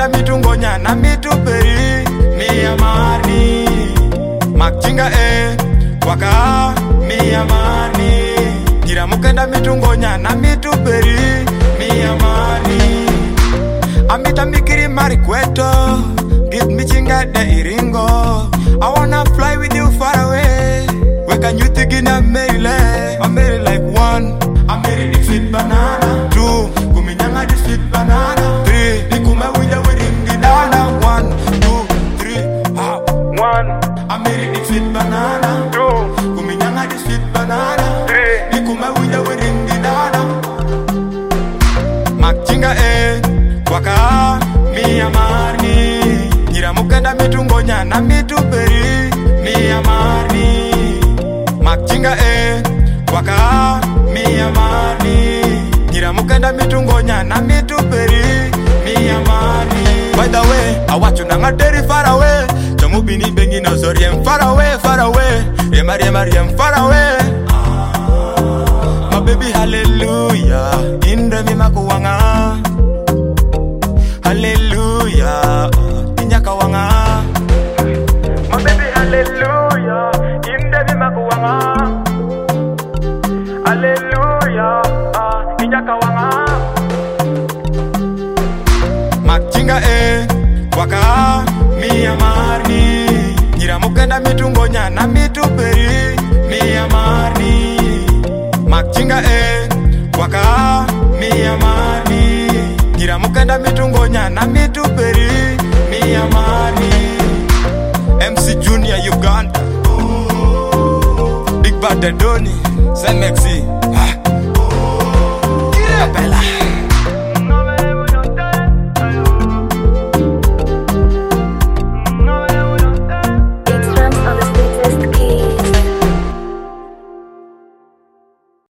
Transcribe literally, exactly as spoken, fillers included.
mukenda mitungonya na mituperi mi amani Machinga e waka mi amani Gira mukenda mitungonya na mituperi mi amani Amita mikiri marikweto Give me chinga de iringo I wanna fly with you far away Weka nyuti gina meile I'm married like one I'm married the sweet banana Two Kuminyanga the sweet banana Three Nikume wida wiringi dana One Two Three ah. One I'm married the sweet banana Two Kuminyanga the sweet banana Three Nikume wida wiringi dana Machinga e Waka mi amani Nyira mukenda mitungonya na mituperi mi amani Machinga e waka mi amani Nyira mukenda mitungonya na mituperi mi amani By the way, awachu na ngateri far away Chamubini bengi no zoriem far away, far away Rema rema riem far away My baby hallelujah Indre mi makuwanga Hallelujah, inyaka wanga. My baby, hallelujah, imdebi makuwanga. Hallelujah, inyaka wanga. Machinga e waka mi amani. Nyira mukenda mitungonya na mituperi mi amani. Machinga e waka mi amani. Nyira mukenda mitungonya na mituperi mi amani M C Junior Uganda Big Bad Doni Senexi